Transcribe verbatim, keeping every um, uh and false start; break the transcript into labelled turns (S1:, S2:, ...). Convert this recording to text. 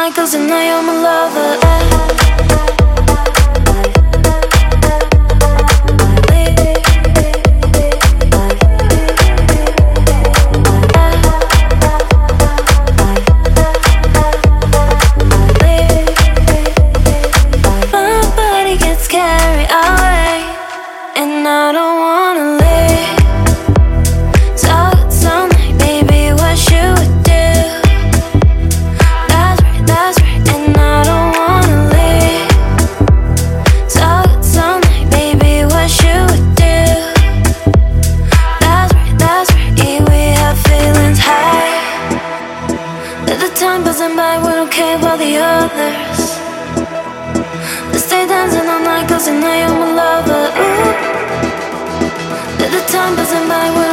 S1: night, cause I know you're my lover. My body gets carried away, and I don't wanna leave. So tell me, baby, what you would do. That's right, that's right, and I don't wanna leave. So tell me, baby, what you would do. That's right, that's right, yeah, we have feelings high. Let the time passing by, we don't care about the others. Let's stay dancing all night, cause I know you're my lover. Ooh. Let the time passing by, we